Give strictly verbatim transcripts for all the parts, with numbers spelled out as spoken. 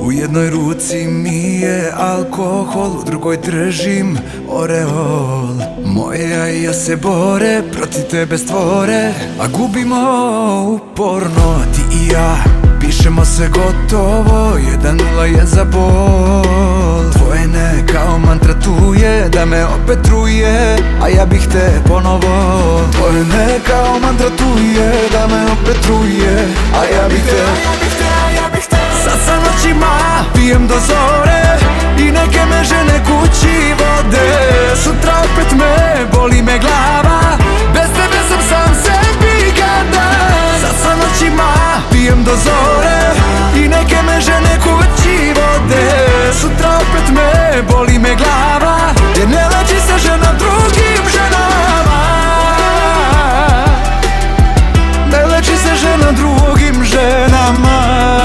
U jednoj ruci mi je alkohol, u drugoj držim oreol. Moja i ja se bore, protiv tebe stvore, a gubimo uporno. Ti i ja, pišemo se gotovo, jedan nula je za bol. Tvoje ne kao mantra tu je, da me opet truje, a ja bih te ponovo. Tvoje ne kao mantra tu je, da me opet truje, a ja bih te. Sad sa noćima pijem do zore i neke me žene kući vode. Sutra opet me boli me glava, bez tebe sam sam sebi gada. Sad sa noćima pijem do zore i neke me žene kući vode. Sutra opet me boli me glava, jer ne leči se žena drugim ženama. Ne leči se žena drugim ženama.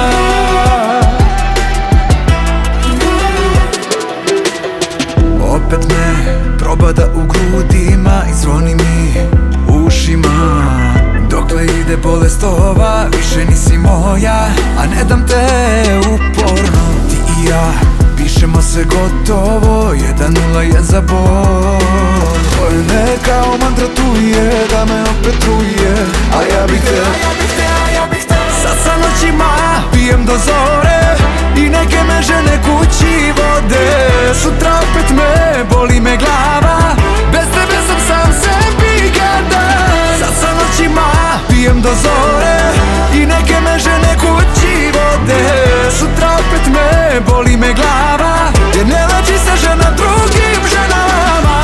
Opet me probada u grudima i zvoni mi u ušima. Dokle ide bolest ova, više nisi moja, a ne dam te uporno. Ti i ja, pišemo se gotovo, jedan nula je za bol. Tvoje ne kao mantra tu je, da me opet truje, a ja bih te. Sad sa noćima pijem do zore i neke me žene kući vode. Sutra opet me boli me glava, bez tebe sam sam sebi gada. Sad sa noćima pijem do zore i neke me žene kući vode. Sutra opet me boli me glava, jer ne leči se žena drugim ženama.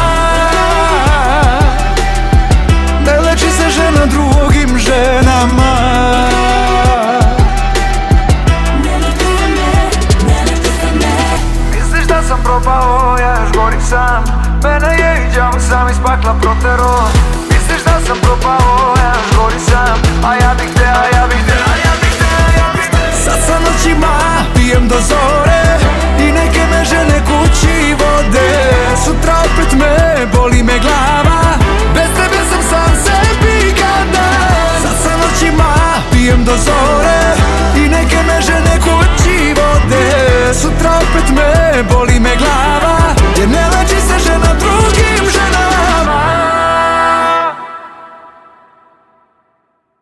Ne leči se žena drugim ženama. Sam propao, ja još gorim sam. Mene je i džavu sam iz pakla protero. Misliš da sam propao, ja još gorim sam. A ja bih te, a ja bih te, a ja bih te, a ja bih te. Sad sa noćima pijem do zore i neke me žene kući vode. Sutra opet me boli me glava, bez tebe sam sam sebi gada. Sad sa noćima pijem do zore